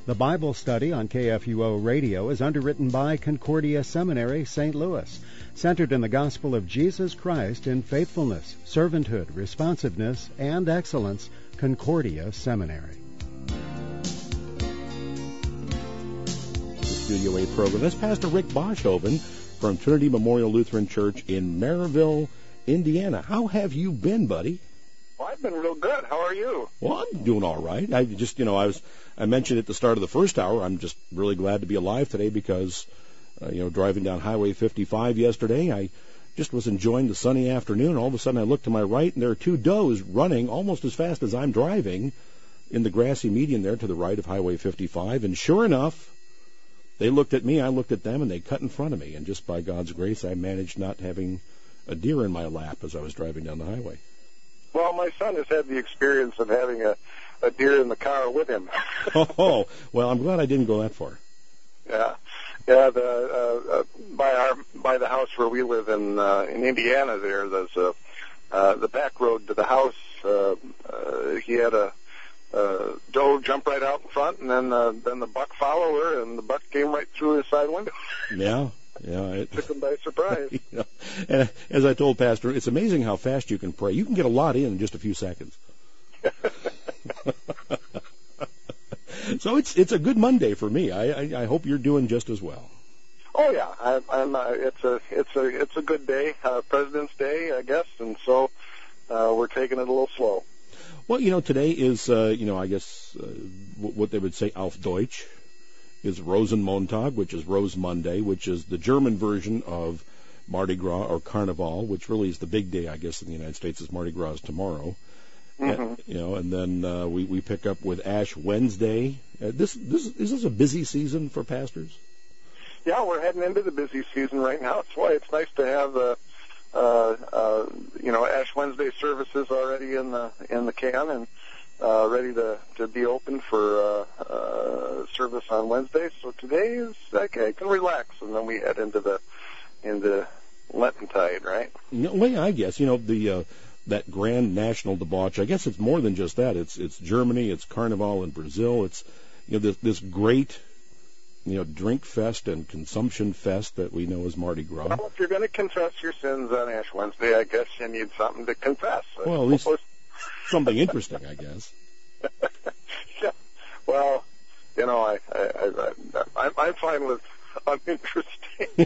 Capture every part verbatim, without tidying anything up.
The Bible study on K F U O Radio is underwritten by Concordia Seminary, Saint Louis, centered in the gospel of Jesus Christ in faithfulness, servanthood, responsiveness, and excellence. Concordia Seminary. The Studio A program. That's Pastor Rick Boshoven from Trinity Memorial Lutheran Church in Maryville, Indiana. How have you been, buddy? Well, I've been real good. How are you? Well, I'm doing all right. I just, you know, I was, I mentioned at the start of the first hour, I'm just really glad to be alive today because, uh, you know, driving down Highway fifty-five yesterday, I just was enjoying the sunny afternoon. All of a sudden, I looked to my right, and there are two does running almost as fast as I'm driving in the grassy median there to the right of Highway fifty-five. And sure enough, they looked at me, I looked at them, and they cut in front of me. And just by God's grace, I managed not having a deer in my lap as I was driving down the highway. Well, my son has had the experience of having a, a deer in the car with him. oh, well, I'm glad I didn't go that far. Yeah, yeah. The uh, uh, by our by the house where we live in uh, in Indiana, there, there's a uh, the back road to the house. Uh, uh, he had a uh, doe jump right out in front, and then uh, then the buck followed her, and the buck came right through his side window. Yeah. Yeah, it took him by surprise. You know, and as I told Pastor, it's amazing how fast you can pray. You can get a lot in in just a few seconds. So it's it's a good Monday for me. I, I I hope you're doing just as well. Oh yeah, I, I'm. Uh, it's a it's a it's a good day, uh, President's Day, I guess, and so uh, we're taking it a little slow. Well, you know, today is uh, you know I guess uh, what they would say auf Deutsch is Rosenmontag, which is Rose Monday, which is the German version of Mardi Gras or Carnival, which really is the big day, I guess, in the United States is Mardi Gras tomorrow. Mm-hmm. And, you know, and then uh, we we pick up with Ash Wednesday. Uh, this this is this a busy season for pastors? Yeah, we're heading into the busy season right now. That's why it's nice to have uh, uh, uh, you know Ash Wednesday services already in the in the can and uh, ready to, to be open for uh, uh, service on Wednesday. So today is okay. I can relax, and then we head into the into Lentintide, right? No, well, yeah, I guess you know the. Uh, that grand national debauch. I guess it's more than just that. It's it's Germany, it's Carnival in Brazil, it's you know this, this great you know drink fest and consumption fest that we know as Mardi Gras. Well, if you're going to confess your sins on Ash Wednesday, I guess you need something to confess. Well, at least something interesting, I guess. Yeah. Well, you know, I I, I, I I'm fine with uninteresting.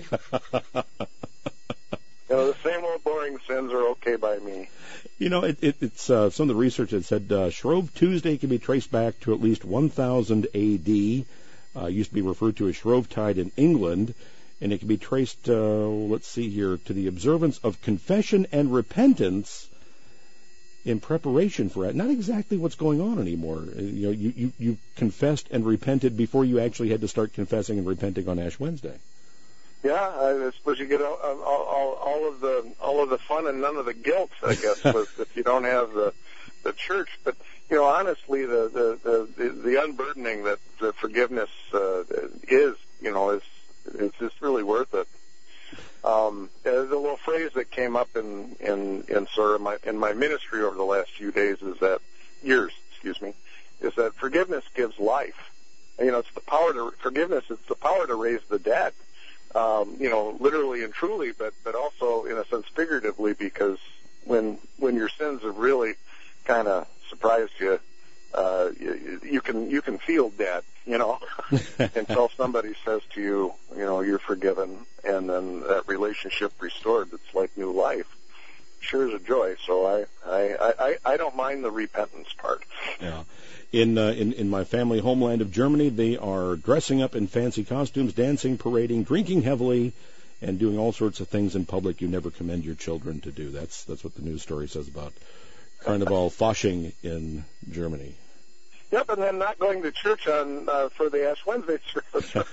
You know, the same old boring sins are okay by me. You know, it, it, it's uh, some of the research that said uh, Shrove Tuesday can be traced back to at least one thousand A D. Uh, used to be referred to as Shrovetide in England, and it can be traced, uh, let's see here, to the observance of confession and repentance in preparation for it. Not exactly what's going on anymore. You know, you, you, you confessed and repented before you actually had to start confessing and repenting on Ash Wednesday. Yeah, I suppose you get all, all, all of the all of the fun and none of the guilt, I guess, with, if you don't have the the church. But you know, honestly, the the the, the unburdening that the forgiveness uh, is, you know, is it's just really worth it. Um, there's a little phrase that came up in in in sort of my in my ministry over the last few days is that years, excuse me, is that forgiveness gives life. And, you know, it's the power to forgiveness. It's the power to raise the dead. Um, you know, literally and truly, but, but also in a sense figuratively, because when when your sins have really kind of surprised you, uh, you, you can you can feel dead, you know, until somebody says to you, you know, you're forgiven, and then that relationship restored. It's like new life. Sure is a joy. So I I, I, I don't mind the repentance part. Yeah. In, uh, in in my family homeland of Germany, they are dressing up in fancy costumes, dancing, parading, drinking heavily, and doing all sorts of things in public you never commend your children to do. That's that's what the news story says about Carnival Fasching in Germany. Yep, and then not going to church on uh, for the Ash Wednesday service.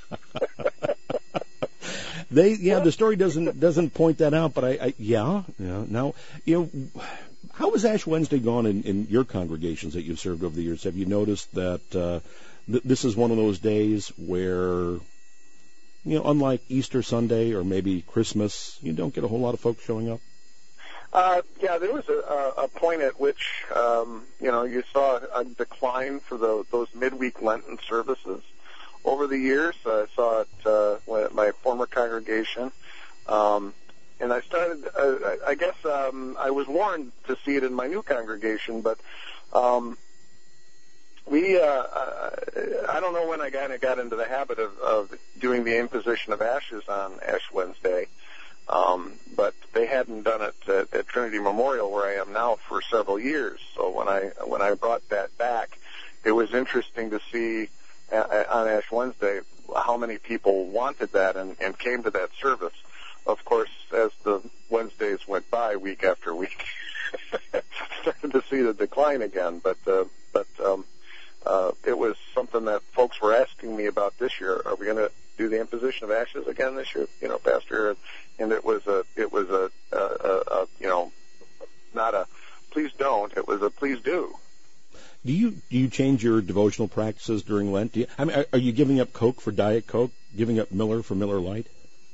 They yeah, the story doesn't doesn't point that out, but I, I yeah yeah now you know. How has Ash Wednesday gone in, in your congregations that you've served over the years? Have you noticed that uh, th- this is one of those days where, you know, unlike Easter Sunday or maybe Christmas, you don't get a whole lot of folks showing up? Uh, yeah, there was a, a point at which, um, you know, you saw a decline for the, those midweek Lenten services over the years. I saw it uh, when at my former congregation. Um, and I started, uh, I guess um, I was warned to see it in my new congregation, but um, we, uh, I don't know when I kind of got into the habit of, of doing the imposition of ashes on Ash Wednesday. Um, but they hadn't done it at, at Trinity Memorial, where I am now, for several years. So when I when I brought that back, it was interesting to see uh, on Ash Wednesday how many people wanted that and, and came to that service. Of course, as the Wednesdays went by, week after week, started to see the decline again. But uh, but um, uh, it was something that folks were asking me about this year. Are we going to do the imposition of ashes again this year, you know, Pastor? And it was a, it was a, a, a, a, you know, not a please don't. It was a please do. Do you do you change your devotional practices during Lent? Do you, I mean, are, are you giving up Coke for Diet Coke? Giving up Miller for Miller Lite?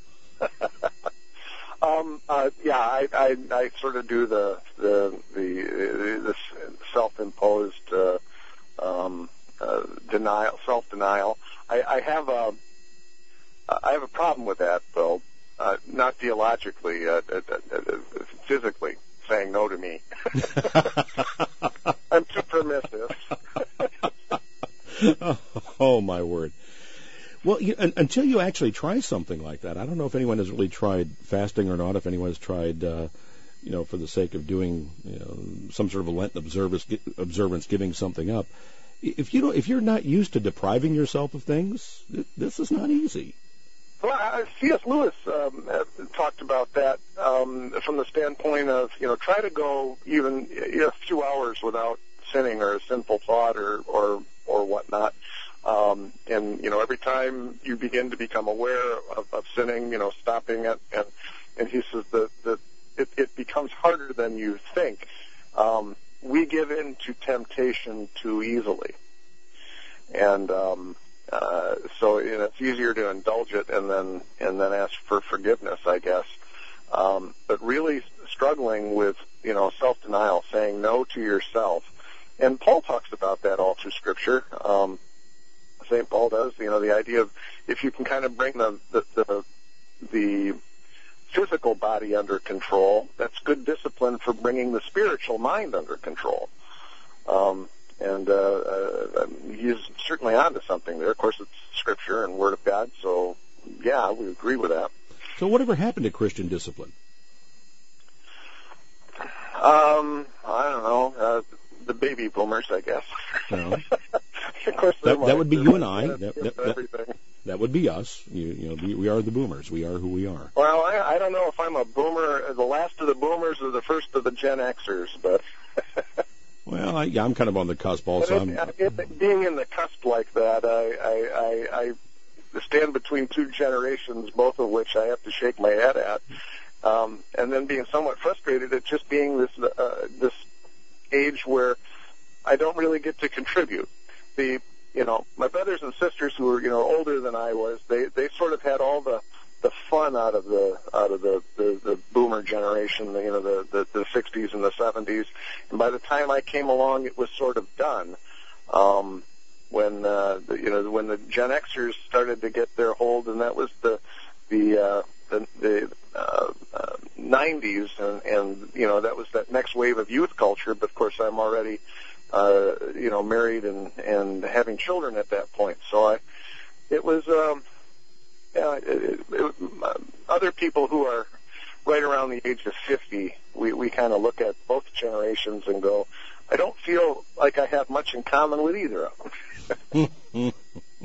um, uh, yeah, I, I, I sort of do the the the, the self-imposed uh, um, uh, denial, self-denial. I, I have a I have a problem with that, though. Uh, not theologically, uh, uh, uh, uh, physically, saying no to me. I'm too permissive. oh, oh, my word. Well, you, un, until you actually try something like that, I don't know if anyone has really tried fasting or not, if anyone has tried, uh, you know, for the sake of doing, you know, some sort of a Lenten observance, observance giving something up. If, you don't, if you're not used to depriving yourself of things, this is not easy. Well, C S. Lewis um, talked about that um, from the standpoint of, you know, try to go even you know, a few hours without sinning or a sinful thought or or, or whatnot. Um, and, you know, every time you begin to become aware of, of sinning, you know, stopping it. And, and he says that, that it, it becomes harder than you think. Um, we give in to temptation too easily. And, um, Uh, so you know, it's easier to indulge it and then and then ask for forgiveness, I guess. Um, but really struggling with you know self-denial, saying no to yourself, and Paul talks about that all through Scripture. Um, Saint Paul does. You know, the idea of if you can kind of bring the the, the the physical body under control, that's good discipline for bringing the spiritual mind under control. Um, And uh, uh, he's certainly onto something there. Of course, it's Scripture and Word of God, so, yeah, we agree with that. So whatever happened to Christian discipline? Um, I don't know. Uh, the baby boomers, I guess. No. Of course, that, that would be you and I. That, that, that, that would be us. You, you know, we, we are the boomers. We are who we are. Well, I, I don't know if I'm a boomer, the last of the boomers or the first of the Gen Xers, but... Well, I, yeah, I'm kind of on the cusp also. It, it, being in the cusp like that, I, I, I, I stand between two generations, both of which I have to shake my head at, um, and then being somewhat frustrated at just being this uh, this age where I don't really get to contribute. The you know my brothers and sisters who were you know older than I was, they they sort of had all the the fun out of the out of the, the, the boomer generation, you know, the, the, the sixties and the seventies. And by the time I came along, it was sort of done. Um, when uh, the, you know when the Gen Xers started to get their hold, and that was the the uh, the, the uh, uh, nineties, and, and you know that was that next wave of youth culture. But of course, I'm already uh, you know married and and having children at that point. So I it was. Um, Yeah, it, it, uh, other people who are right around the age of fifty, we, we kind of look at both generations and go, I don't feel like I have much in common with either of them.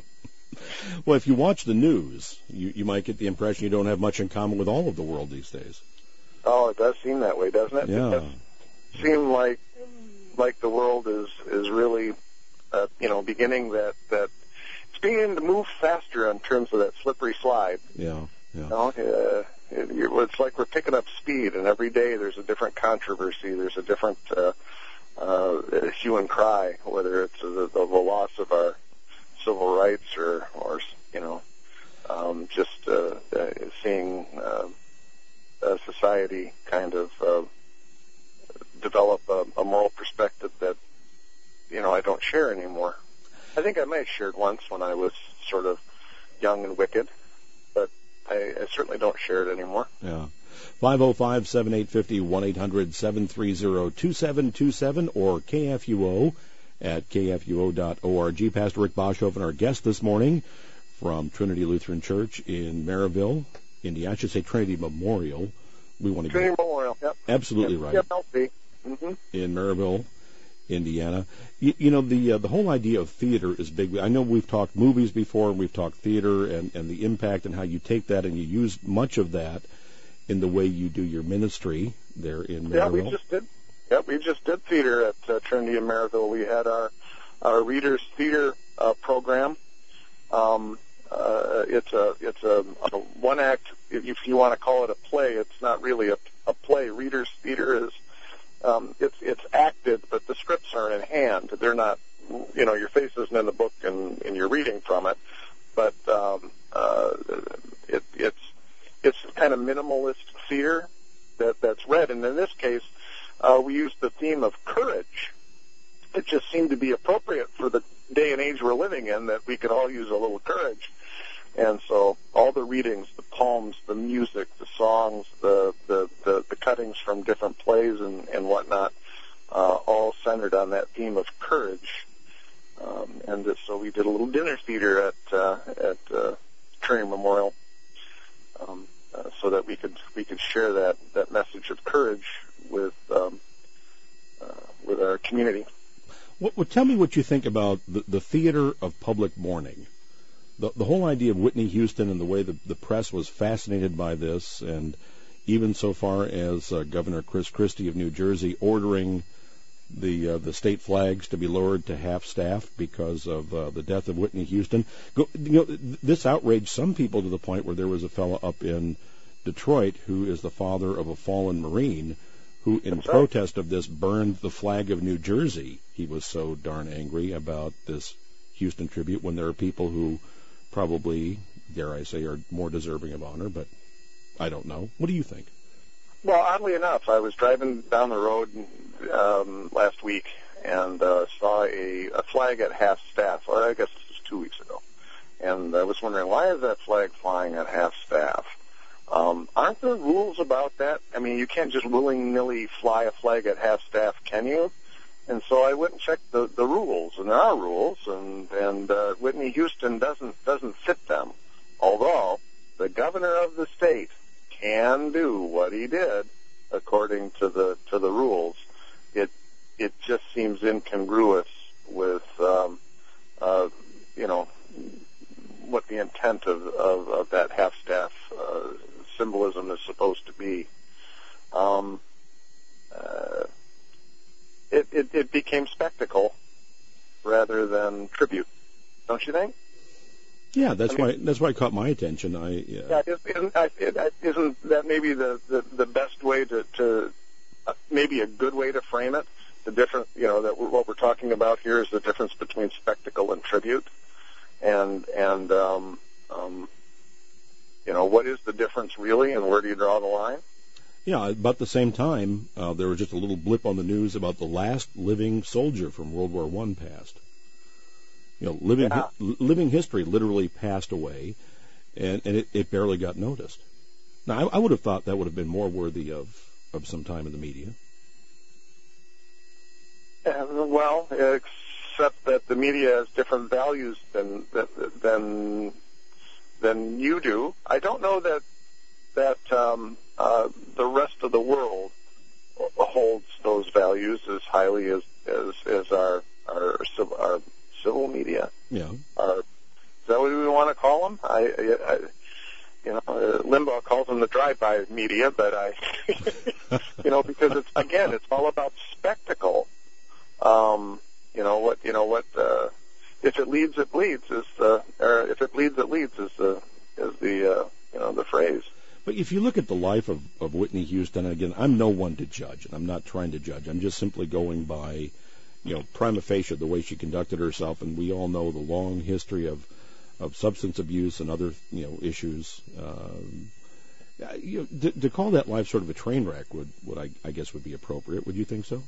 Well, if you watch the news, you, you might get the impression you don't have much in common with all of the world these days. Oh, it does seem that way, doesn't it? Yeah. It does seem like like the world is is really, uh, you know, beginning that that it's beginning to move faster in terms of that slippery slide. Yeah, yeah. You know, uh, it, it's like we're picking up speed, and every day there's a different controversy. There's a different uh, uh, hue and cry, whether it's the, the loss of our civil rights or, or you know, um, just uh, uh, seeing uh, a society kind of uh, develop a, a moral perspective that, you know, I don't share anymore. I think I may have shared once when I was sort of young and wicked, but I, I certainly don't share it anymore. Yeah. five oh five, seven eight five oh, one eight hundred, seven three zero, two seven two seven, or K F U O at K F U O dot org. Pastor Rick Boshoff, our guest this morning from Trinity Lutheran Church in Maryville, Indiana. I should say Trinity Memorial. We want to Trinity go. Memorial, yep. Absolutely yep. right. Yep, L P. Mm-hmm. In Maryville, Indiana. You, you know, the uh, the whole idea of theater is big. I know we've talked movies before, and we've talked theater and, and the impact and how you take that and you use much of that in the way you do your ministry there in Maryville. Yeah, we just did. Yeah, we just did theater at uh, Trinity in Maryville. We had our our Readers Theater uh, program. Um, uh, it's a it's a, a one act. If, if you want to call it a play, it's not really a, a play. Readers Theater is um, it's it's acted, but the scripts are in hand. They're not. You know, your face isn't in the book, and, and you're reading from it. But um, uh, it, it's it's kind of minimalist theater that that's read, and in this case, uh, we used the theme of courage. It just seemed to be appropriate for the day and age we're living in, that we could all use a little courage. And so all the readings, the poems, the music, the songs, the the, the, the cuttings from different plays and, and whatnot, uh, all centered on that theme of courage. Um, and this, so we did a little dinner theater at uh, at uh, Trinity Memorial, um, uh, so that we could we could share that, that message of courage with um, uh, with our community. Well, well, tell me what you think about the, the theater of public mourning. The, the whole idea of Whitney Houston and the way the, the press was fascinated by this, and even so far as uh, Governor Chris Christie of New Jersey ordering the uh, the state flags to be lowered to half staff because of uh, the death of Whitney Houston. Go, you know, this outraged some people to the point where there was a fellow up in Detroit who is the father of a fallen Marine who, in That's right. protest of this, burned the flag of New Jersey. He was so darn angry about this Houston tribute, when there are people who probably, dare I say, are more deserving of honor, but I don't know. What do you think? Well, oddly enough, I was driving down the road um, last week and uh, saw a, a flag at half staff, or I guess this was two weeks ago. And I was wondering, why is that flag flying at half staff? Um, aren't there rules about that? I mean, you can't just willy-nilly fly a flag at half staff, can you? And so I went and checked the, the rules, and there are rules, and, and uh, Whitney Houston doesn't doesn't fit them. Although the governor of the state can do what he did according to the to the rules. It it just seems incongruous with um, uh, you know what the intent of, of, of that half staff uh, symbolism is supposed to be. Um, uh, it, it it became spectacle rather than tribute, don't you think? Yeah, that's I mean, why that's why it caught my attention. I yeah. Yeah, isn't, isn't, isn't that maybe the, the, the best way to, to uh, maybe a good way to frame it? The difference, you know, that we're, what we're talking about here is the difference between spectacle and tribute, and and um, um, you know, what is the difference really, and where do you draw the line? Yeah, about the same time, uh, there was just a little blip on the news about the last living soldier from World War One passed. You know, living Yeah. hi- living history literally passed away, and, and it, it barely got noticed. Now, I, I would have thought that would have been more worthy of, of some time in the media. Uh, well, except that the media has different values than than than you do. I don't know that that um, uh, the rest of the world holds those values as highly as as, as our our our civil media. Yeah. Our, is that what we want to call them? I, I, I you know, uh, Limbaugh calls them the drive-by media, but I, you know, because it's again, it's all about spectacle. Um, you know what? You know what? Uh, if it leads, it bleeds. Is the or if it bleeds, it leads. Is the is the uh, you know the phrase. But if you look at the life of, of Whitney Houston, and again, I'm no one to judge, and I'm not trying to judge. I'm just simply going by, you know, prima facie, the way she conducted herself, and we all know the long history of, of substance abuse and other, you know, issues. Um, Uh, you know, to, to call that life sort of a train wreck would, would I, I guess, would be appropriate. Would you think so?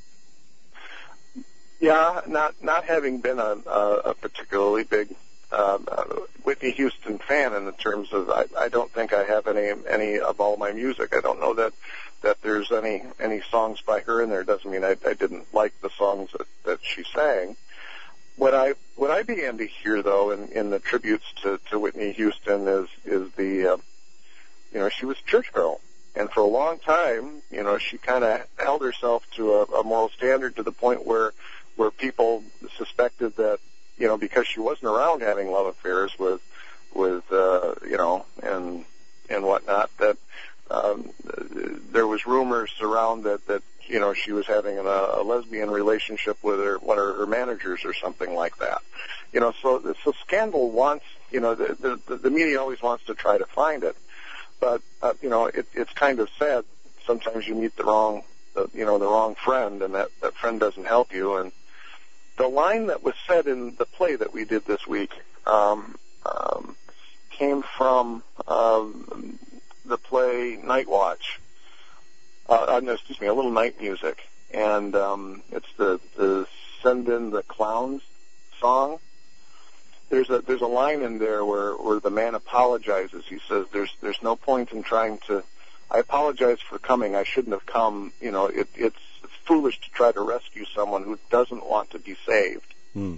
Yeah, not not having been a, a, a particularly big uh, uh, Whitney Houston fan in the terms of I, I don't think I have any any of all my music. I don't know that that there's any any songs by her in there. It doesn't mean I, I didn't like the songs that, that she sang. What I what I began to hear though in, in the tributes to, to Whitney Houston is is the uh, you know, she was a church girl, and for a long time, you know, she kind of held herself to a, a moral standard to the point where where people suspected that, you know, because she wasn't around having love affairs with with uh, you know and and whatnot, that um, there was rumors around that that you know she was having a, a lesbian relationship with her one of her managers or something like that. You know, so so scandal wants, you know, the the, the media always wants to try to find it. But, uh, you know, it, it's kind of sad. Sometimes you meet the wrong, the, you know, the wrong friend, and that, that friend doesn't help you. And the line that was said in the play that we did this week um, um, came from um, the play Night Watch. Uh, no, excuse me, A Little Night Music. And um, it's the, the Send in the Clowns song. There's a there's a line in there where, where the man apologizes. He says, "There's there's no point in trying to. I apologize for coming. I shouldn't have come. You know, it, it's it's foolish to try to rescue someone who doesn't want to be saved." Hmm.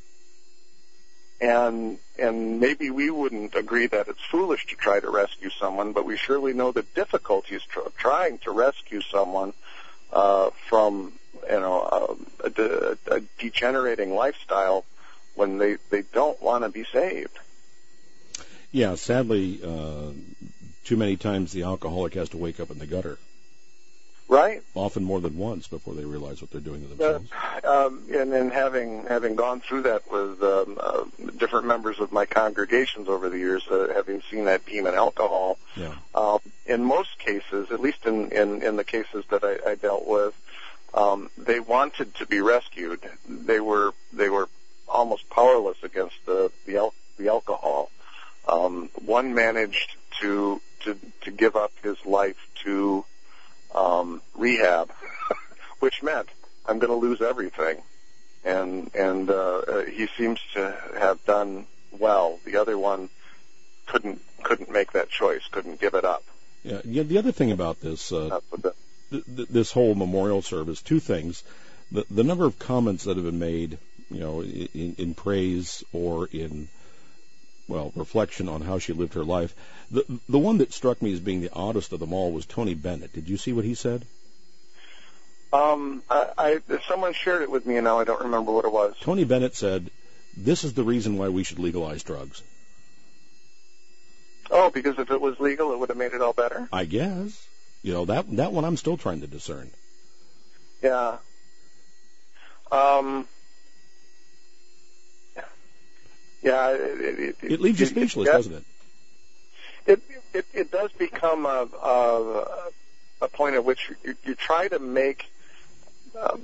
And and maybe we wouldn't agree that it's foolish to try to rescue someone, but we surely know the difficulties of trying to rescue someone uh, from you know a, a, a degenerating lifestyle when they, they don't want to be saved. Yeah, sadly, uh, too many times the alcoholic has to wake up in the gutter. Right. Often more than once before they realize what they're doing to themselves. Uh, um, and then having having gone through that with um, uh, different members of my congregations over the years, uh, having seen that demon alcohol, yeah. uh, in most cases, at least in, in, in the cases that I, I dealt with, um, they wanted to be rescued. They were they were almost powerless against the the, al- the alcohol. Um, one managed to to to give up his life to um, rehab, which meant I'm going to lose everything, and and uh, he seems to have done well. The other one couldn't couldn't make that choice, couldn't give it up. Yeah. yeah the other thing about this uh, th- th- this whole memorial service, two things: the the number of comments that have been made, you know, in, in praise or in, well, reflection on how she lived her life. The the one that struck me as being the oddest of them all was Tony Bennett. Did you see what he said? Um, I, I someone shared it with me, and now I don't remember what it was. Tony Bennett said, "This is the reason why we should legalize drugs." Oh, because if it was legal, it would have made it all better? I guess. You know, that that one I'm still trying to discern. Yeah. Um... Yeah, it, it, it leaves you speechless, it, doesn't it? It it, it does become a, a, a point at which you, you try to make um,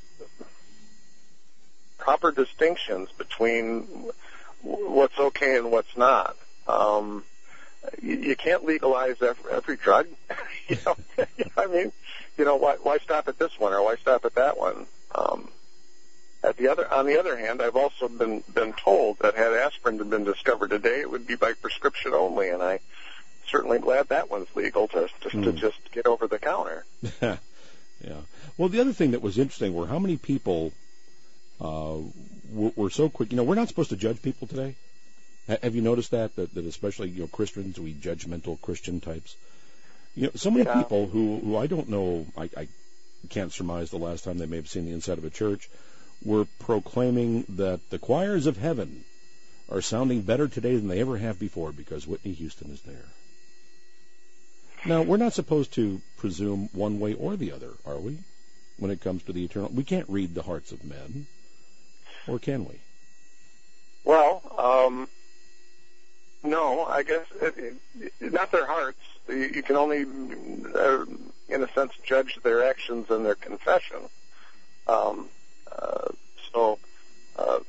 proper distinctions between what's okay and what's not. Um, you, you can't legalize every, every drug. you know, I mean, you know, why, why stop at this one or why stop at that one? Um, At the other, on the other hand, I've also been been told that had aspirin been discovered today, it would be by prescription only, and I'm certainly glad that one's legal to to, mm. to just get over the counter. Yeah. Well, the other thing that was interesting were how many people uh, were, were so quick. You know, we're not supposed to judge people today. H- have you noticed that? that? That especially, you know, Christians, we judgmental Christian types. You know, so many yeah. people who, who I don't know, I, I can't surmise the last time they may have seen the inside of a church, were proclaiming that the choirs of heaven are sounding better today than they ever have before because Whitney Houston is there. Now, we're not supposed to presume one way or the other, are we, when it comes to the eternal? We can't read the hearts of men, or can we? Well, um, no, I guess it, it, not their hearts. You, you can only, uh, in a sense, judge their actions and their confession. Um, Uh, so, uh,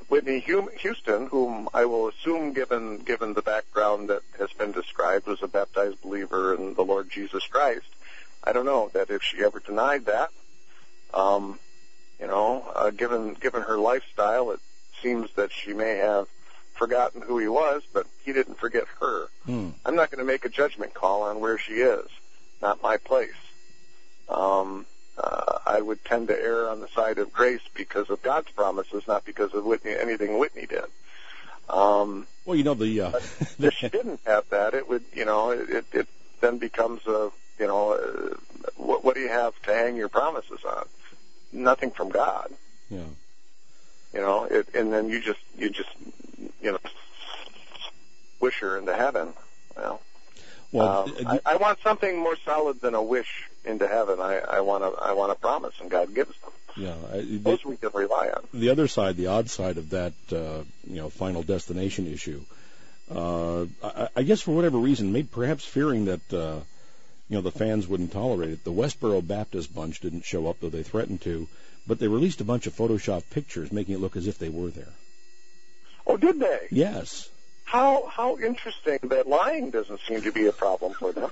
Whitney Houston, whom I will assume, given given the background that has been described, was a baptized believer in the Lord Jesus Christ. I don't know that if she ever denied that. Um, you know, uh, given given her lifestyle, it seems that she may have forgotten who he was, but he didn't forget her. Hmm. I'm not going to make a judgment call on where she is. Not my place. Um, uh, I would tend to err on the side of grace because of God's promises, not because of Whitney, anything Whitney did. Um, well, you know, the... Uh, if she didn't have that, it would, you know, it, it then becomes a, you know, uh, what, what do you have to hang your promises on? Nothing from God. Yeah. You know, it, and then you just, you just, you know, wish her into heaven. Well, well um, I, I want something more solid than a wish into heaven. I, I want a, I want a promise, and God gives them. Yeah, I, the, those we can rely on. The other side, the odd side of that, uh, you know, final destination issue. Uh, I, I guess for whatever reason, maybe perhaps fearing that, uh, you know, the fans wouldn't tolerate it. The Westboro Baptist bunch didn't show up, though they threatened to, but they released a bunch of Photoshop pictures, making it look as if they were there. Oh, did they? Yes. How how interesting that lying doesn't seem to be a problem for them.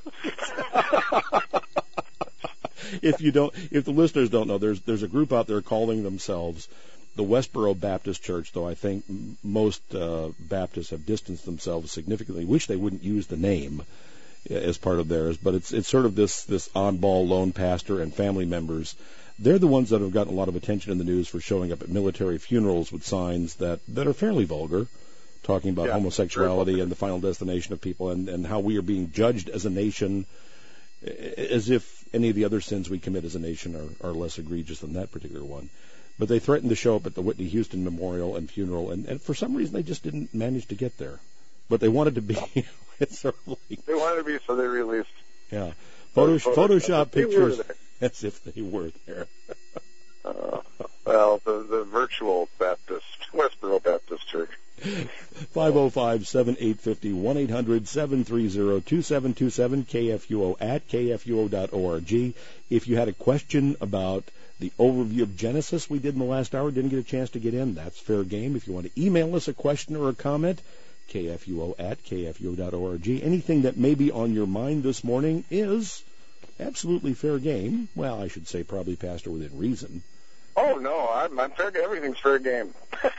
If you don't, if the listeners don't know, there's there's a group out there calling themselves the Westboro Baptist Church, though I think most uh, Baptists have distanced themselves significantly. Wish they wouldn't use the name as part of theirs, but it's it's sort of this this oddball lone pastor and family members. They're the ones that have gotten a lot of attention in the news for showing up at military funerals with signs that, that are fairly vulgar, talking about yeah, homosexuality and the final destination of people, and, and how we are being judged as a nation as if any of the other sins we commit as a nation are, are less egregious than that particular one. But they threatened to show up at the Whitney Houston memorial and funeral, and, and for some reason they just didn't manage to get there. But they wanted to be. It's sort of like, they wanted to be, so they released. Yeah, Photosh- Photoshop they pictures as if they were there. uh, well, the the virtual Baptist, Westboro Baptist Church. five oh five, seven eight five oh, one eight hundred, seven three zero, two seven two seven, K F U O at K F U O dot org. If you had a question about the overview of Genesis we did in the last hour, didn't get a chance to get in, that's fair game. If you want to email us a question or a comment, K F U O at K F U O dot org. Anything that may be on your mind this morning is absolutely fair game. Well, I should say probably, Pastor, within reason. Oh, no, I'm, I'm fair. Everything's fair game.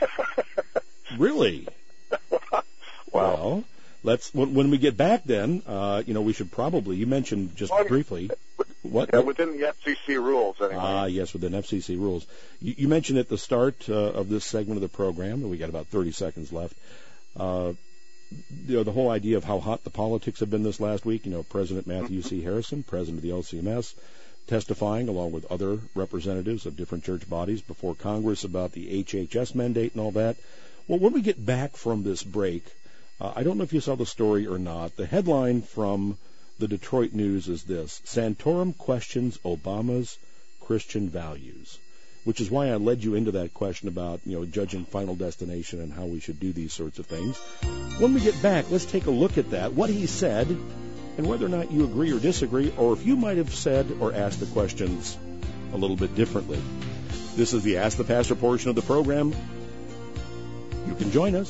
Really? Wow. Well, let's when, when we get back then, uh, you know, we should probably, you mentioned just well, briefly. What? Yeah, within the F C C rules, anyway. Ah, yes, within F C C rules. You, you mentioned at the start uh, of this segment of the program, and we got about thirty seconds left, uh, you know, the whole idea of how hot the politics have been this last week. You know, President Matthew C. Harrison, president of the L C M S, testifying along with other representatives of different church bodies before Congress about the H H S mandate and all that. Well, when we get back from this break, uh, I don't know if you saw the story or not. The headline from the Detroit News is this: Santorum questions Obama's Christian values, which is why I led you into that question about, you know, judging Final Destination and how we should do these sorts of things. When we get back, let's take a look at that, what he said, and whether or not you agree or disagree, or if you might have said or asked the questions a little bit differently. This is the Ask the Pastor portion of the program. You can join us.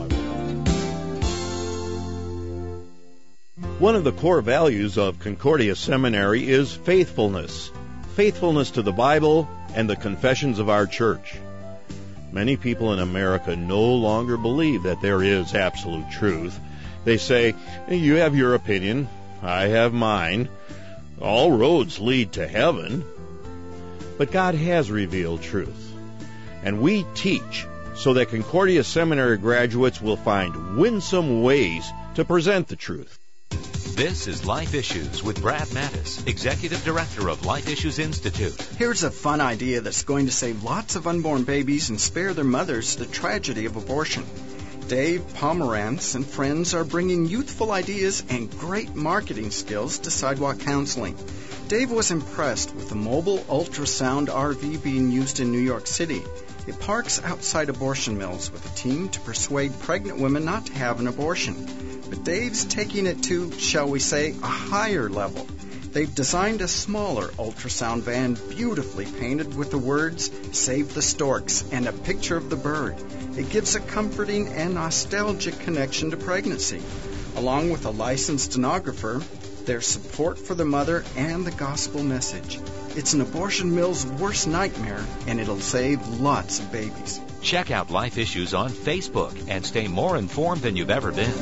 One of the core values of Concordia Seminary is faithfulness. Faithfulness to the Bible and the confessions of our church. Many people in America no longer believe that there is absolute truth. They say, you have your opinion, I have mine. All roads lead to heaven. But God has revealed truth. And we teach so that Concordia Seminary graduates will find winsome ways to present the truth. This is Life Issues with Brad Mattis, Executive Director of Life Issues Institute. Here's a fun idea that's going to save lots of unborn babies and spare their mothers the tragedy of abortion. Dave Pomerantz and friends are bringing youthful ideas and great marketing skills to Sidewalk Counseling. Dave was impressed with the mobile ultrasound R V being used in New York City. It parks outside abortion mills with a team to persuade pregnant women not to have an abortion. But Dave's taking it to, shall we say, a higher level. They've designed a smaller ultrasound van beautifully painted with the words, Save the Storks, and a picture of the bird. It gives a comforting and nostalgic connection to pregnancy. Along with a licensed stenographer, there's support for the mother and the gospel message. It's an abortion mill's worst nightmare, and it'll save lots of babies. Check out Life Issues on Facebook and stay more informed than you've ever been.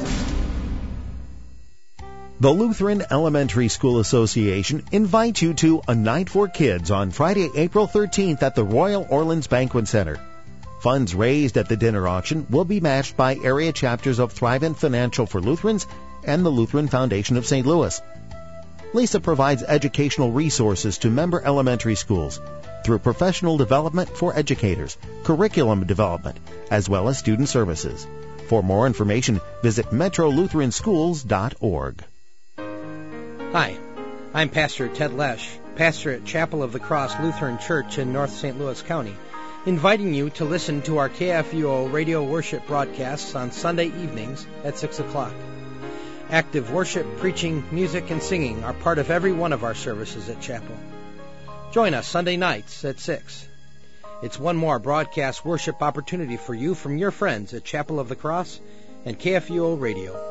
The Lutheran Elementary School Association invites you to A Night for Kids on Friday, April thirteenth at the Royal Orleans Banquet Center. Funds raised at the dinner auction will be matched by area chapters of Thrivent Financial for Lutherans and the Lutheran Foundation of Saint Louis. Lisa provides educational resources to member elementary schools through professional development for educators, curriculum development, as well as student services. For more information, visit metro lutheran schools dot org. Hi, I'm Pastor Ted Lesh, pastor at Chapel of the Cross Lutheran Church in North Saint Louis County, inviting you to listen to our K F U O radio worship broadcasts on Sunday evenings at six o'clock. Active worship, preaching, music, and singing are part of every one of our services at Chapel. Join us Sunday nights at six. It's one more broadcast worship opportunity for you from your friends at Chapel of the Cross and K F U O Radio.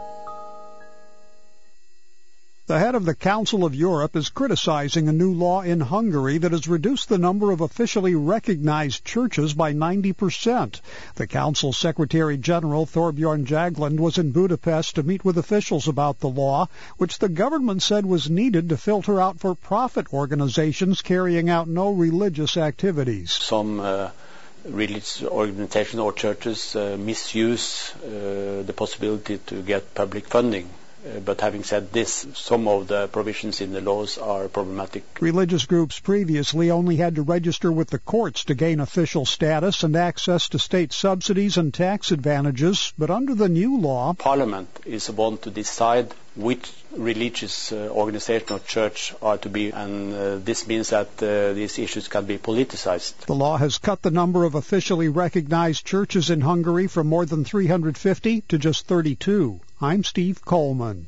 The head of the Council of Europe is criticizing a new law in Hungary that has reduced the number of officially recognized churches by ninety percent. The Council Secretary General Thorbjorn Jagland was in Budapest to meet with officials about the law, which the government said was needed to filter out for-profit organizations carrying out no religious activities. Some uh, religious organizations or churches uh, misuse uh, the possibility to get public funding. Uh, but having said this, some of the provisions in the laws are problematic. Religious groups previously only had to register with the courts to gain official status and access to state subsidies and tax advantages, but under the new law, Parliament is the one to decide which religious uh, organization or church are to be, and uh, this means that uh, these issues can be politicized. The law has cut the number of officially recognized churches in Hungary from more than three hundred fifty to just thirty-two. I'm Steve Coleman.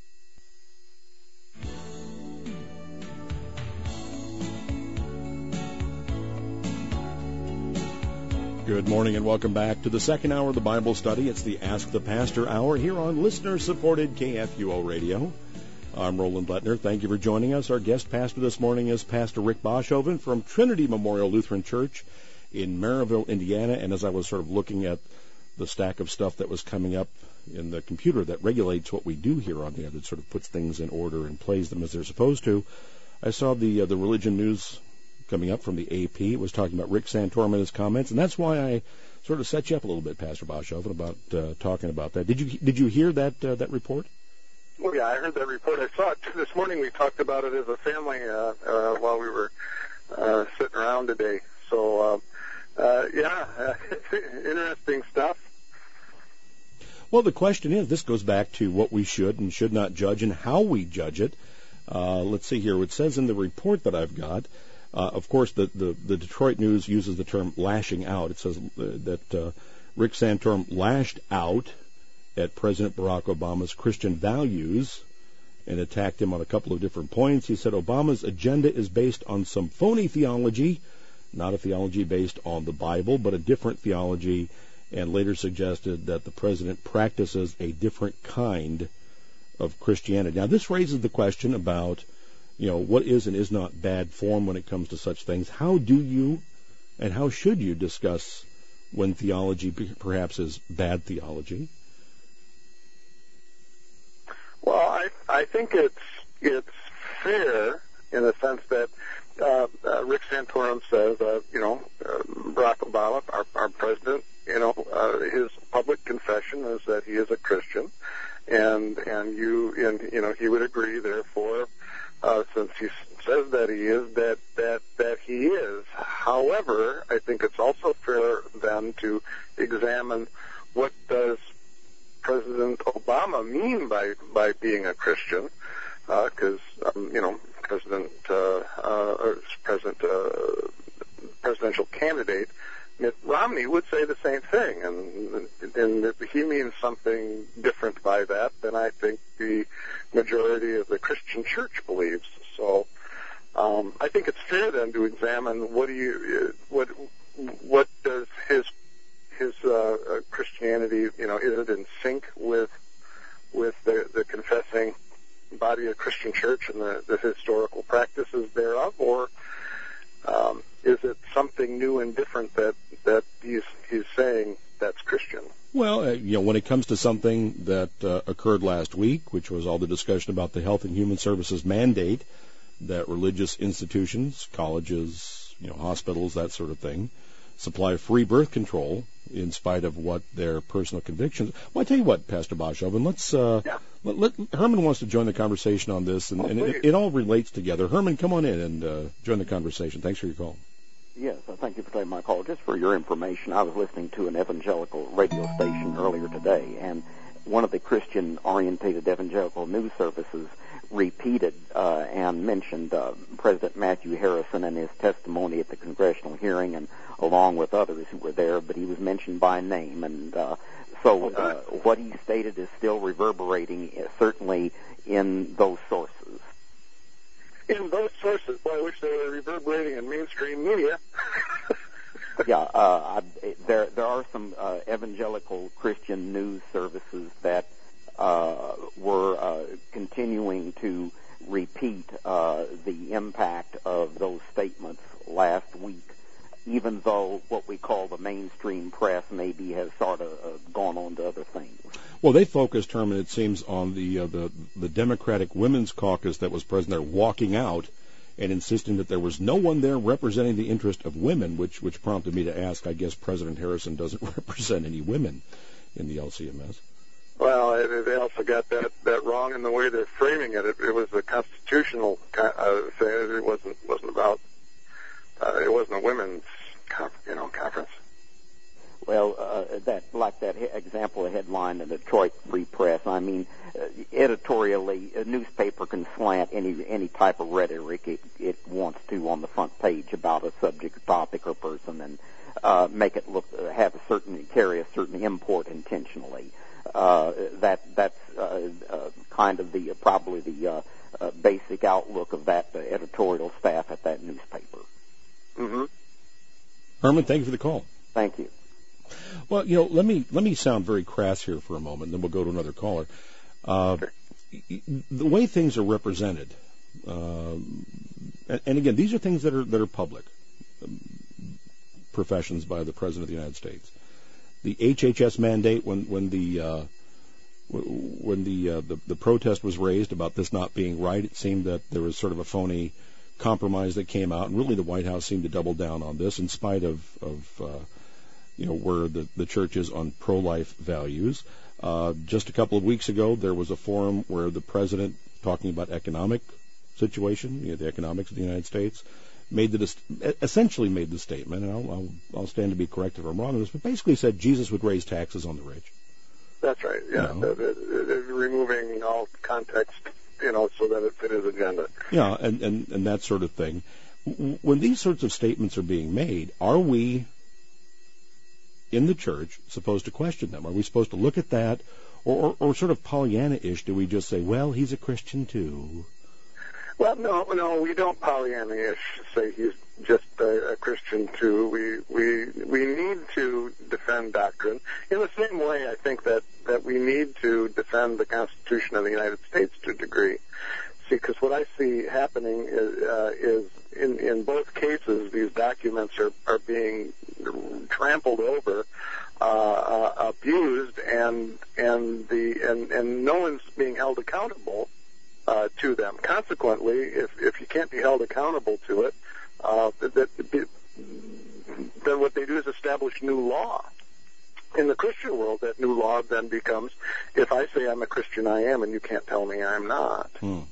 Good morning and welcome back to the second hour of the Bible study. It's the Ask the Pastor hour here on listener-supported K F U O Radio. I'm Roland Lettner. Thank you for joining us. Our guest pastor this morning is Pastor Rick Boshoven from Trinity Memorial Lutheran Church in Maryville, Indiana. And as I was sort of looking at the stack of stuff that was coming up in the computer that regulates what we do here on the air, that sort of puts things in order and plays them as they're supposed to, I saw the uh, the religion news coming up from the A P. It was talking about Rick Santorum and his comments, and that's why I sort of set you up a little bit, Pastor Boshoven, about uh, talking about that. Did you did you hear that uh, that report? Oh yeah, I heard that report. I saw it too this morning. We talked about it as a family uh, uh, while we were uh, sitting around today. So uh, uh, yeah, uh, interesting stuff. Well, the question is, this goes back to what we should and should not judge and how we judge it. Uh, let's see here. It says in the report that I've got, uh, of course, the, the, the Detroit News uses the term lashing out. It says uh, that uh, Rick Santorum lashed out at President Barack Obama's Christian values and attacked him on a couple of different points. He said Obama's agenda is based on some phony theology, not a theology based on the Bible, but a different theology, and later suggested that the president practices a different kind of Christianity. Now, this raises the question about, you know, what is and is not bad form when it comes to such things. How do you and how should you discuss when theology perhaps is bad theology? Well, I I think it's it's fair in the sense that uh, uh, Rick Santorum says, uh, you know, uh, Barack Obama, our, our president, you know, uh, his public confession is that he is a Christian, and and you and you know he would agree, therefore, uh, since he says that he is, that that that he is. However, I think it's also fair then to examine what does President Obama mean by by being a Christian, because uh, um, you know President uh, uh, or President uh, presidential candidate Mitt Romney would say the same thing, and, and if he means something different by that than I think the majority of the Christian church believes. So um, I think it's fair then to examine what do you what what does his his uh, Christianity, you know, is it in sync with with the, the confessing body of Christian church and the, the historical practices thereof, or um, is it something new and different that that he's he's saying that's Christian? Well, uh, you know, when it comes to something that uh, occurred last week, which was all the discussion about the Health and Human Services mandate that religious institutions, colleges, you know, hospitals, that sort of thing, supply free birth control in spite of what their personal convictions. Well, I tell you what, Pastor Boschoven, let's. Uh, yeah. let, let, Herman wants to join the conversation on this, and, oh, and it, it all relates together. Herman, come on in and uh, join the conversation. Thanks for your call. Yes, uh, thank you for taking my call. Just for your information, I was listening to an evangelical radio station earlier today, and one of the Christian-orientated evangelical news services repeated uh, and mentioned uh, President Matthew Harrison and his testimony at the congressional hearing, and along with others who were there, but he was mentioned by name, and uh, so uh, what he stated is still reverberating, uh, certainly in those sources. In those sources, boy, I wish they were reverberating in mainstream media. yeah, uh, I, there there are some uh, evangelical Christian news services that uh, were uh, continuing to repeat uh, the impact of those statements last week, even though what we call the mainstream press maybe has sort of uh, gone on to other things. Well, they focused, Herman, it seems, on the, uh, the the Democratic Women's Caucus that was present there walking out and insisting that there was no one there representing the interest of women, which which prompted me to ask, I guess President Harrison doesn't represent any women in the L C M S. Well, they also got that, that wrong in the way they're framing it. It, it was a constitutional uh, thing. It wasn't wasn't about. Uh, it wasn't a women's, you know, conference. Well, uh, that like that he- example headline in the Detroit Free Press. I mean, uh, editorially, a newspaper can slant any any type of rhetoric it, it wants to on the front page about a subject, topic, or person, and uh, make it look uh, have a certain carry a certain import intentionally. Uh, that that's uh, uh, kind of the uh, probably the uh, uh, basic outlook of that uh, editorial staff at that newspaper. Mm-hmm. Herman, thank you for the call. Thank you. Well, you know, let me let me sound very crass here for a moment, then we'll go to another caller. Uh, the way things are represented, uh, and, and again, these are things that are that are public um, professions by the President of the United States. The H H S mandate, when when the uh, when the, uh, the the protest was raised about this not being right, it seemed that there was sort of a phony compromise that came out, and really the White House seemed to double down on this in spite of of uh, you know, where the, the church is on pro-life values. Uh, just a couple of weeks ago, there was a forum where the president, talking about economic situation, you know, the economics of the United States, made the essentially made the statement, and I'll, I'll, I'll stand to be corrected if I'm wrong on this, but basically said Jesus would raise taxes on the rich. That's right, yeah. You know? the, the, the, removing all context, you know, so that it fit his agenda. Yeah, and, and, and that sort of thing. When these sorts of statements are being made, are we in the church supposed to question them? Are we supposed to look at that, or, or, or sort of Pollyanna-ish, do we just say, well, he's a Christian too? Well, no, no, we don't Pollyanna-ish say he's just a, a Christian too. We we we need to defend doctrine in the same way. I think that, that we need to defend the Constitution of the United States to a degree. See, because what I see happening is, uh, is in in both cases, these documents are are being trampled over, uh, uh, abused, and and the and, and no one's being held accountable uh, to them. Consequently, if if you can't be held accountable to it, uh, that, that then what they do is establish new law. In the Christian world, that new law then becomes, if I say I'm a Christian, I am, and you can't tell me I'm not. Hmm.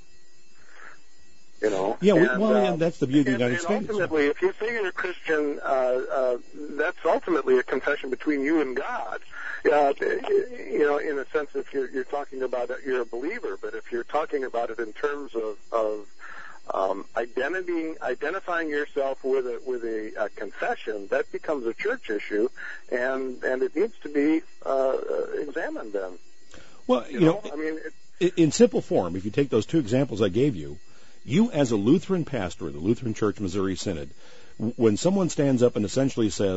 You know, yeah, we, and, well, uh, and that's the view of the and, United and States. Ultimately, if you say you're a Christian, uh, uh, that's ultimately a confession between you and God. Uh, you know, in a sense, if you're, you're talking about it, you're a believer, but if you're talking about it in terms of, of um, identity, identifying yourself with a with a, a confession, that becomes a church issue, and and it needs to be uh, examined then. Well, you, you know, know, I mean, it, in simple form, if you take those two examples I gave you. You, as a Lutheran pastor of the Lutheran Church Missouri Synod, when someone stands up and essentially says,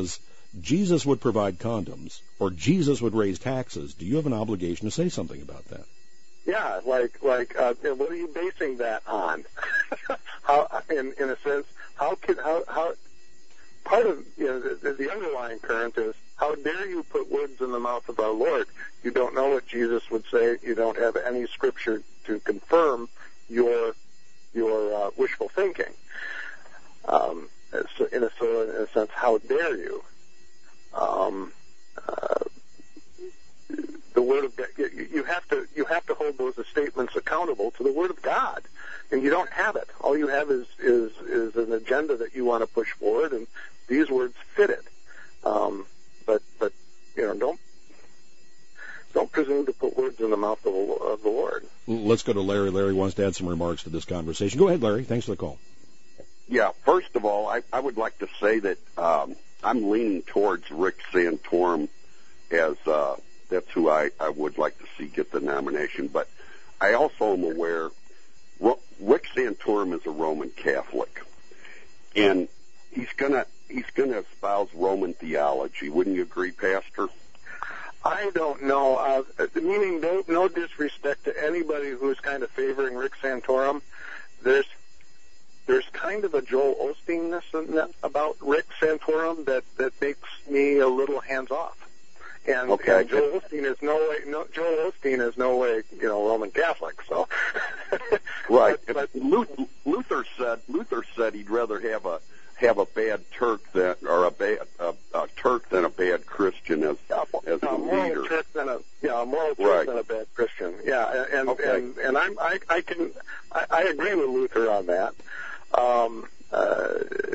Jesus would provide condoms or Jesus would raise taxes, do you have an obligation to say something about that? Yeah, like like uh, what are you basing that on? how, in in a sense, how can how how part of you know the, the underlying current is how dare you put words in the mouth of our Lord? You don't know what Jesus would say. You don't have any scripture to confirm your your uh, wishful thinking. Um, so in a so in a sense, how dare you? Um, uh, the word of God, you have to you have to hold those statements accountable to the word of God, and you don't have it. All you have is is is an agenda that you want to push forward, and these words fit it. Um, but but you know don't don't presume to put words in the mouth of, of the Lord. Let's go to Larry. Larry wants to add some remarks to this conversation. Go ahead, Larry. Thanks for the call. Yeah. First of all, I, I would like to say that um, I'm leaning towards Rick Santorum as. Uh, That's who I, I would like to see get the nomination. But I also am aware Ro- Rick Santorum is a Roman Catholic, and he's gonna he's gonna espouse Roman theology. Wouldn't you agree, Pastor? I don't know. Uh, meaning no, no disrespect to anybody who's kind of favoring Rick Santorum. There's there's kind of a Joel Osteen-ness about Rick Santorum that, that makes me a little hands off. And, okay. and Joel Osteen is no way. No, Joel Osteen is no way, you know, Roman Catholic. So, right. But, but Luther, Luther said Luther said he'd rather have a have a bad Turk than or a bad a, a Turk than a bad Christian as yeah, as a a moral leader. Turk than a yeah, a moral Turk right. than a bad Christian. Yeah, and okay. and and I'm I I can I, I agree with Luther on that. Um, uh,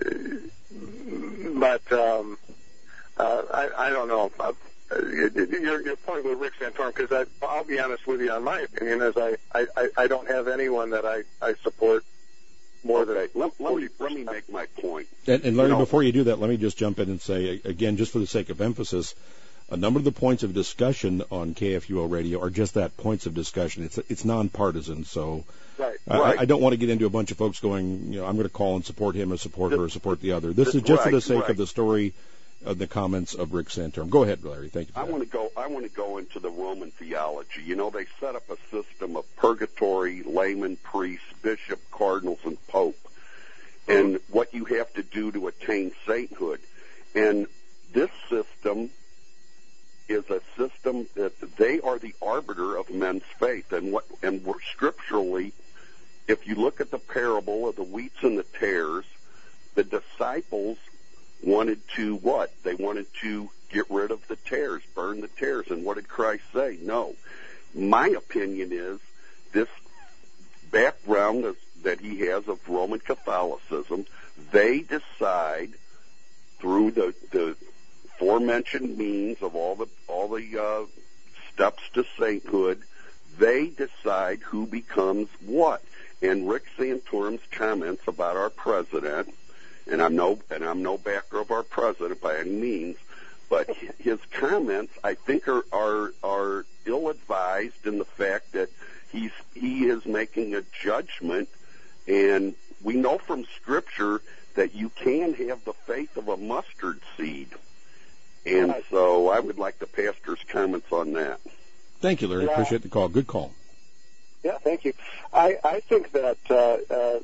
but um, uh, I I don't know. Uh, Your, your point with Rick Santorum, because I'll be honest with you on my opinion, is I, I, I don't have anyone that I, I support more okay. than let, let me let me make my point. And, and Larry, you know, before you do that, let me just jump in and say again, just for the sake of emphasis, a number of the points of discussion on K F U O Radio are just that, points of discussion. It's it's nonpartisan, so right. I, right. I don't want to get into a bunch of folks going, you know, I'm going to call and support him or support this, her or support the other. This this, is just right, for the sake right. of the story. Of the comments of Rick Santorum. Go ahead, Larry. Thank you. For I that. want to go. I want to go into the Roman theology. You know, they set up a system of purgatory, layman, priest, bishop, cardinals, and pope, and what you have to do to attain sainthood. And this system is a system that they are the arbiter of men's faith. And what and we're scripturally, if you look at the parable of the wheats and the tares, the disciples wanted to what? They wanted to get rid of the tares, burn the tares. And what did Christ say? No. My opinion is this background that he has of Roman Catholicism, they decide through the, the aforementioned means of all the all the uh, steps to sainthood, they decide who becomes what. And Rick Santorum's comments about our president, and I'm no and I'm no backer of our president by any means, but his comments I think are are, are ill-advised in the fact that he's he is making a judgment, and we know from Scripture that you can have the faith of a mustard seed, and so I would like the pastor's comments on that. Thank you, Larry. Yeah. Appreciate the call. Good call. Yeah, thank you. I I think that. Uh, uh,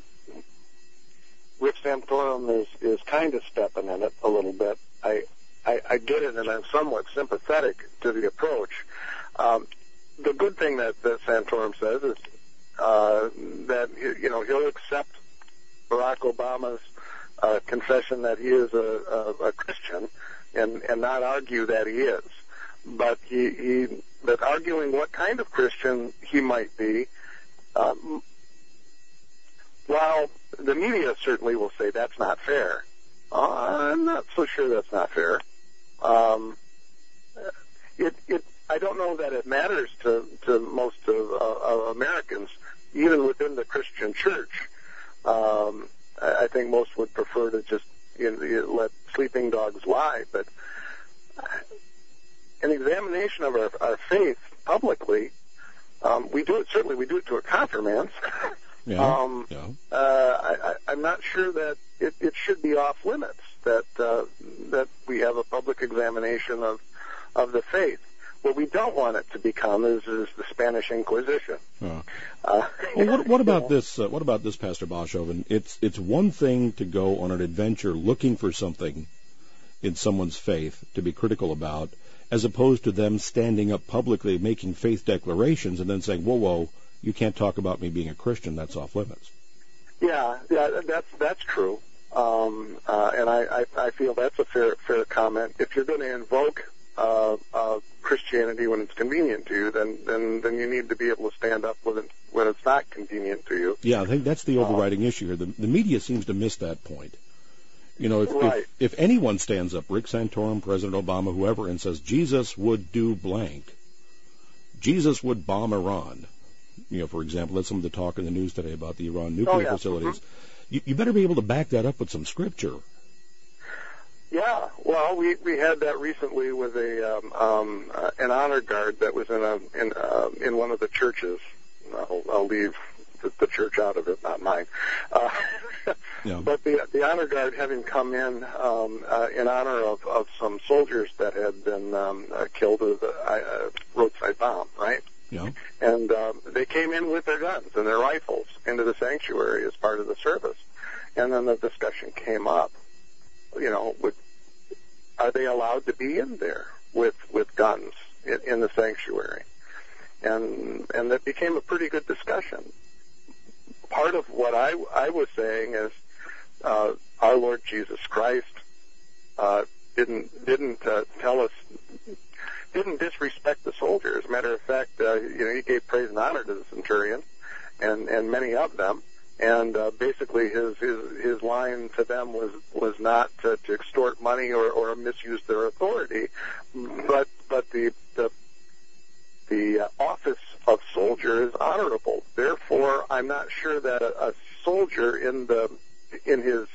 Rick Santorum is, is kind of stepping in it a little bit. I, I, I get it, and I'm somewhat sympathetic to the approach. Um, the good thing that, that Santorum says is uh, that, you know, he'll accept Barack Obama's uh, confession that he is a, a, a Christian and, and not argue that he is. But he, he, but arguing what kind of Christian he might be, um, while the media certainly will say that's not fair, uh, I'm not so sure that's not fair. Um, it, it, I don't know that it matters to, to most of uh, Americans, even within the Christian church. Um, I, I think most would prefer to just you know, let sleeping dogs lie. But an examination of our, our faith publicly, um, we do it, certainly we do it to a confirmance. Yeah, um, yeah. Uh, I, I, I'm not sure that it, it should be off limits. that uh, that we have a public examination of of the faith. What we don't want it to become is, is the Spanish Inquisition. Uh, uh, well, what, what about this? Uh, what about this, Pastor Boschoven? It's it's one thing to go on an adventure looking for something in someone's faith to be critical about, as opposed to them standing up publicly making faith declarations and then saying, "Whoa, whoa, you can't talk about me being a Christian. That's off limits." Yeah, yeah, that's that's true, um, uh, and I, I I feel that's a fair fair comment. If you're going to invoke Uh, uh, Christianity when it's convenient to you, then, then then you need to be able to stand up with it when it's not convenient to you. Yeah, I think that's the overriding uh, issue here. The, the media seems to miss that point. You know, if, right. if if anyone stands up, Rick Santorum, President Obama, whoever, and says Jesus would do blank, Jesus would bomb Iran. You know, for example, that's some of the talk in the news today about the Iran nuclear oh, yeah. facilities. Mm-hmm. You, you better be able to back that up with some scripture. Yeah, well, we we had that recently with a um, um, uh, an honor guard that was in a in uh, in one of the churches. I'll, I'll leave the, the church out of it, not mine. Uh, yeah. But the the honor guard having come in um, uh, in honor of, of some soldiers that had been um, uh, killed with a uh, roadside bomb, right? Yeah. And um, they came in with their guns and their rifles into the sanctuary as part of the service, and then the discussion came up. You know, would, are they allowed to be in there with with guns in, in the sanctuary? And and that became a pretty good discussion. Part of what I I was saying is uh, our Lord Jesus Christ uh, didn't didn't uh, tell us didn't disrespect the soldiers. As a matter of fact, uh, you know, he gave praise and honor to the centurion and and many of them. And uh, basically, his, his his line to them was was not to, to extort money or, or misuse their authority, but but the the the uh, office of soldier is honorable. Therefore, I'm not sure that a, a soldier in the in his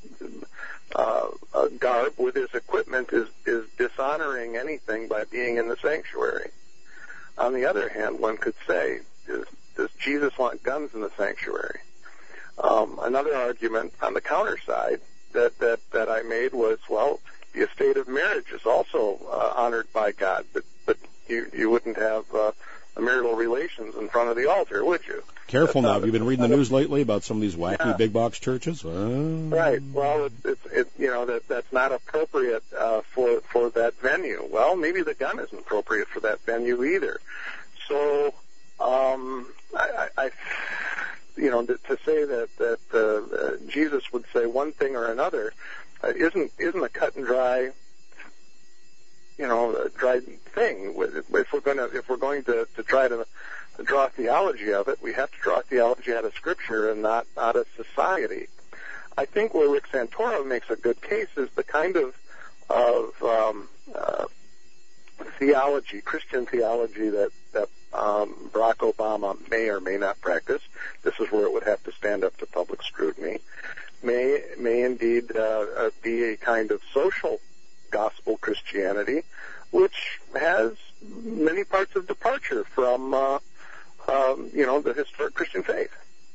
uh, uh, garb with his equipment is is dishonoring anything by being in the sanctuary. On the other hand, one could say, is, does Jesus want guns in the sanctuary? Um, another argument on the counter side that, that, that I made was, well, the estate of marriage is also uh, honored by God, but but you you wouldn't have uh, marital relations in front of the altar, would you? Careful That's now. Have you been reading the news lately about some of these wacky yeah. big box churches? Well, right. Well, it's it's it, you know that that's not appropriate uh, for for that venue. Well, maybe the gun isn't appropriate for that venue either. So um, I. I, I You know, to, to say that that uh, uh, Jesus would say one thing or another uh, isn't isn't a cut and dry, you know, a dry thing. If we're going to if we're going to, to try to, to draw theology of it, we have to draw theology out of Scripture and not out of society. I think where Rick Santorum makes a good case is the kind of of um, uh, theology, Christian theology that that um, Barack Obama may or may not practice. This is where it would have to stand up to public scrutiny. May may indeed uh, uh, be a kind of social gospel Christianity, which has many parts of departure from uh, um, you know the historic Christian faith.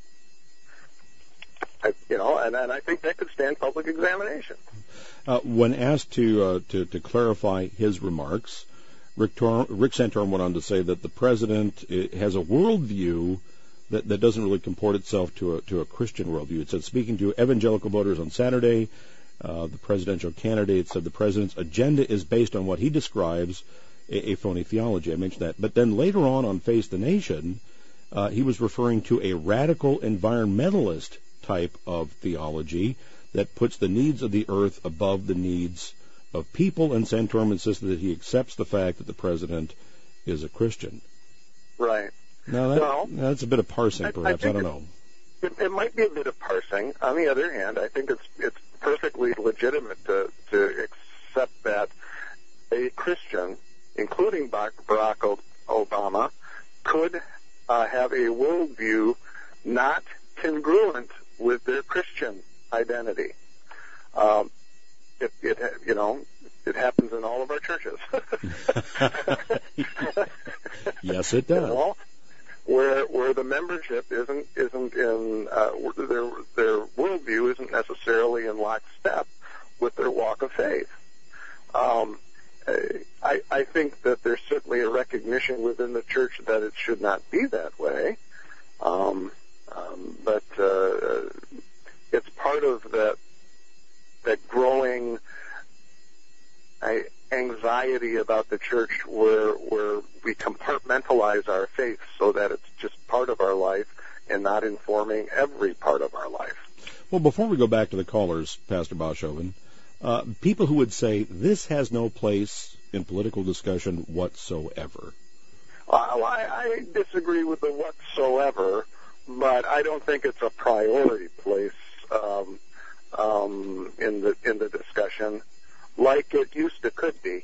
I, you know, and, and I think that could stand public examination. Uh, when asked to, uh, to to clarify his remarks, Rick, Tor- Rick Santorum went on to say that the president has a worldview that, that doesn't really comport itself to a to a Christian worldview. It said, speaking to evangelical voters on Saturday, uh, the presidential candidate said the president's agenda is based on what he describes a, a phony theology. I mentioned that. But then later on on Face the Nation, uh, he was referring to a radical environmentalist type of theology that puts the needs of the earth above the needs of people, and Santorum insisted that he accepts the fact that the president is a Christian. Right. Now, that, well, that's a bit of parsing, I, perhaps. I, I don't know. It, it might be a bit of parsing. On the other hand, I think it's it's perfectly legitimate to, to accept that a Christian, including Barack Obama, could uh, have a worldview not congruent with their Christian identity. Um, it, it, you know, it happens in all of our churches. Yes, it does. You know, where where the membership isn't isn't in uh, their their worldview isn't necessarily in lockstep with their walk of faith. Um, I, I think that there's certainly a recognition within the church that it should not be that way, um, um, but uh, it's part of that that growing I, anxiety about the church, where where we compartmentalize our faith so that it's just part of our life and not informing every part of our life. Well, before we go back to the callers, Pastor Boschoven, uh, people who would say this has no place in political discussion whatsoever. Well, I, I disagree with the whatsoever, but I don't think it's a priority place um, um, in the in the discussion, like it used to could be.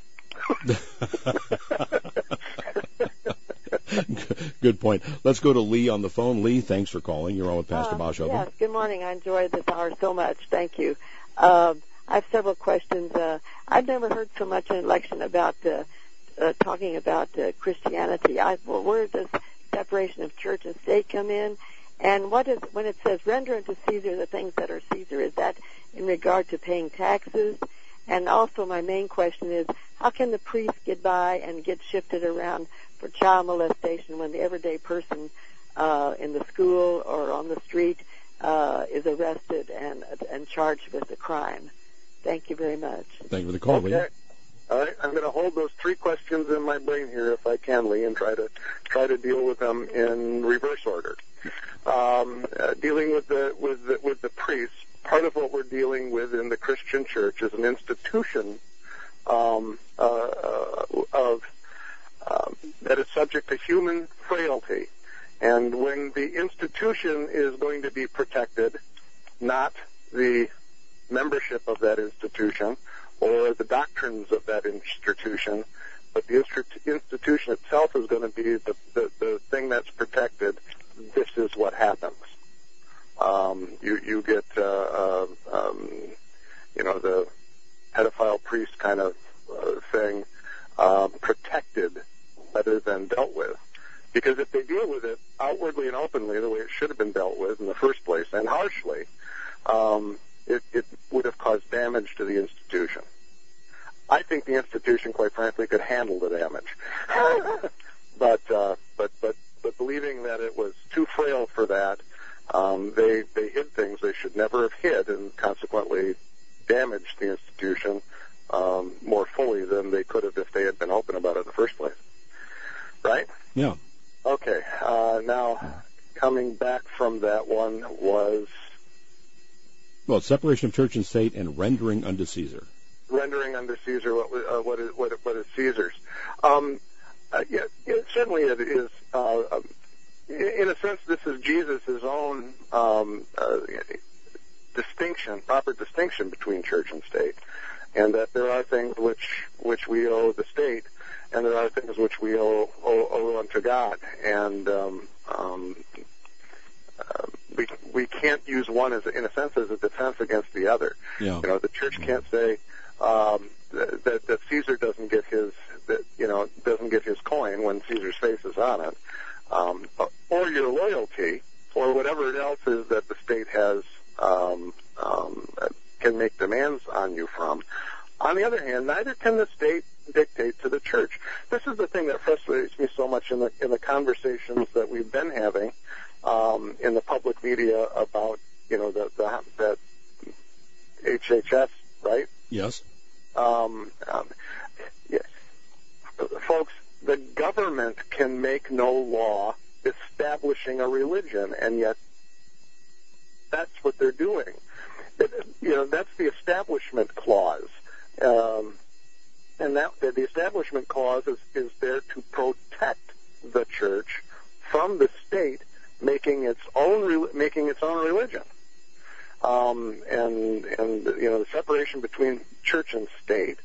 Good point. Let's go to Lee on the phone. Lee, thanks for calling. You're on with Pastor um, Boschoven. Yes, good morning. I enjoyed this hour so much. Thank you. Uh, I have several questions. Uh, I've never heard so much in election about uh, uh, talking about uh, Christianity. I, well, where does separation of church and state come in? And what is when it says render unto Caesar the things that are Caesar? Is that in regard to paying taxes? And also, my main question is, how can the priest get by and get shifted around for child molestation when the everyday person uh, in the school or on the street uh, is arrested and and charged with a crime? Thank you very much. Thank you for the call, okay. Lee. All right, I'm going to hold those three questions in my brain here, if I can, Lee, and try to try to deal with them in reverse order. Um, uh, dealing with the with the, with the priests, part of what we're dealing with in the Christian church is an institution um, uh, uh, of um, that is subject to human frailty, and when the institution is going to be protected, not the membership of that institution or the doctrines of that institution, but the institution itself is going to be the, the, the thing that's protected. This is what happens. Um, you, you get, uh, uh, um, you know, the pedophile priest kind of uh, thing uh, protected rather than dealt with. Because if they deal with it outwardly and openly the way it should have been dealt with in the first place, and harshly, um, it, it would have caused damage to the institution. I think the institution, quite frankly, could handle the damage. but, uh, but, but, but believing that it was too frail for that, um, they, they hid things they should never have hid, and consequently damaged the institution um, more fully than they could have if they had been open about it in the first place. Right? Yeah. Okay. Uh, now, coming back from that one was... Well, separation of church and state and rendering unto Caesar. Rendering unto Caesar what, uh, what, is, what, what is Caesar's. Um, uh, yeah, yeah, certainly it is, uh, um, in a sense, this is Jesus' own um, uh, distinction, proper distinction between church and state, and that there are things which, which we owe the state, and there are things which we owe, owe, owe unto God. And um, um, uh, we we can't use one as, in a sense, as a defense against the other. Yeah. You know, the church can't say um, that that Caesar doesn't get his that you know doesn't get his coin when Caesar's face is on it, um, or your loyalty, or whatever else is that the state has um, um, can make demands on you from. On the other hand, neither can the state dictate to the church. This is the thing that frustrates me so much in the in the conversations that we've been having um, in the public media about you know the, the that H H S, right? Yes. Um, um, yeah. Folks, the government can make no law establishing a religion, and yet that's what they're doing. It, you know, that's the Establishment Clause. Um, and that the Establishment Clause is, is there to protect the church from the state making its own making its own religion. Um, and and you know the separation between church and state,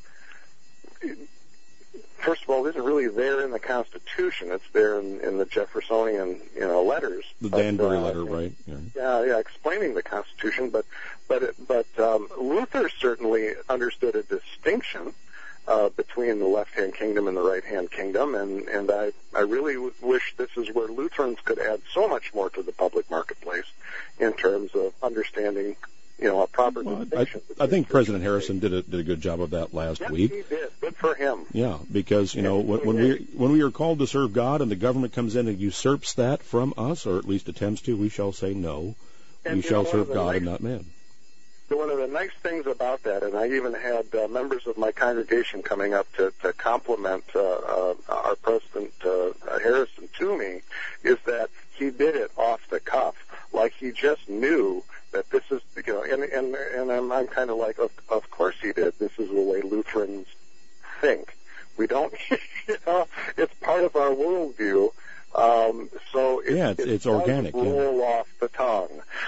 first of all, isn't really there in the Constitution. It's there in, in the Jeffersonian you know letters. The Danbury but, uh, letter, right? Yeah. yeah, yeah, explaining the Constitution. But but it, but um, Luther certainly understood a distinction uh, between the left-hand kingdom and the right-hand kingdom, and and I I really w- wish this is where Lutherans could add so much more to the public marketplace in terms of understanding you know, a proper well, distinction. I, I think President Harrison did a, did a good job of that last yes, week. He did. Good for him. Yeah, because, you know, when, when we when we are called to serve God and the government comes in and usurps that from us, or at least attempts to, we shall say no. And, we shall know, serve God nice, and not man. One of the nice things about that, and I even had uh, members of my congregation coming up to, to compliment uh, uh, our President uh, Harrison to me, is that he did it off the cuff, like he just knew that this is, you know, and and and I'm, I'm kind of like, of, of course he did. This is the way Lutherans think. We don't, you know, it's part of our worldview. Um, so it, yeah, it's, it it's does organic. roll Yeah. off the tongue.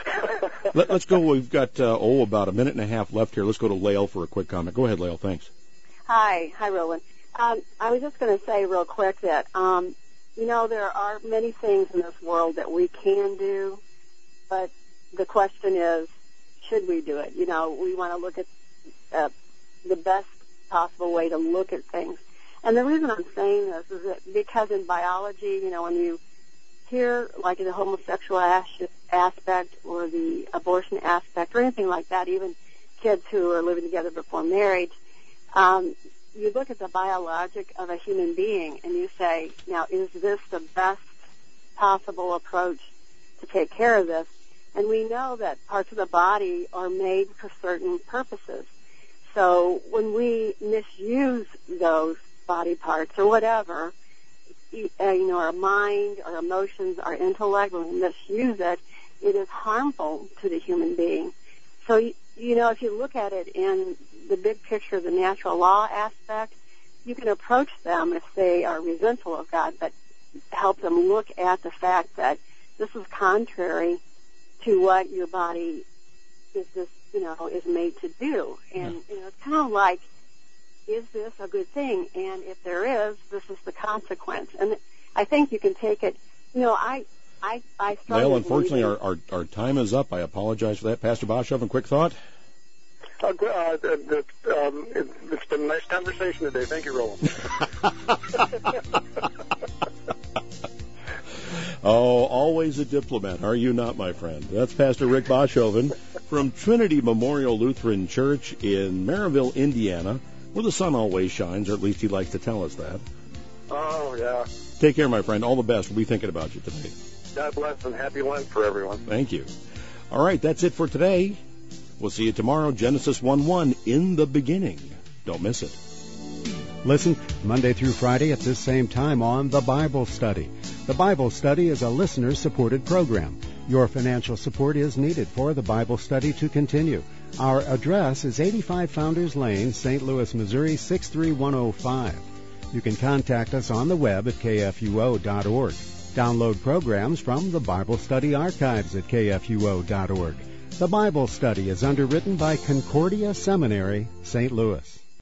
Let, let's go. We've got uh, oh about a minute and a half left here. Let's go to Lael for a quick comment. Go ahead, Lael. Thanks. Hi, hi, Roland. Um, I was just going to say real quick that um, you know there are many things in this world that we can do, but the question is, should we do it? You know, we want to look at uh, the best possible way to look at things. And the reason I'm saying this is that because in biology, you know, when you hear like the homosexual as- aspect or the abortion aspect or anything like that, even kids who are living together before marriage, um, you look at the biologic of a human being and you say, now, is this the best possible approach to take care of this? And we know that parts of the body are made for certain purposes. So when we misuse those body parts or whatever, you know, our mind, our emotions, our intellect, when we misuse it, it is harmful to the human being. So, you know, if you look at it in the big picture of the natural law aspect, you can approach them if they are resentful of God, but help them look at the fact that this is contrary to what your body is, this, you know, is made to do. And, you know, it's kind of like, is this a good thing? And if there is, this is the consequence. And I think you can take it, you know, I, I, I strongly Well, unfortunately, believe our, our, our time is up. I apologize for that. Pastor Boshoff, a quick thought? Uh, uh, uh, um, it, it's been a nice conversation today. Thank you, Roland. Oh, always a diplomat, are you not, my friend? That's Pastor Rick Boshoven from Trinity Memorial Lutheran Church in Maryville, Indiana, where the sun always shines, or at least he likes to tell us that. Oh, yeah. Take care, my friend. All the best. We'll be thinking about you today. God bless and happy Lent for everyone. Thank you. All right, that's it for today. We'll see you tomorrow, Genesis one one, in the beginning. Don't miss it. Listen Monday through Friday at this same time on The Bible Study. The Bible Study is a listener-supported program. Your financial support is needed for the Bible Study to continue. Our address is eighty-five Founders Lane, Saint Louis, Missouri, six three one oh five. You can contact us on the web at k f u o dot org. Download programs from the Bible Study archives at k f u o dot org. The Bible Study is underwritten by Concordia Seminary, Saint Louis.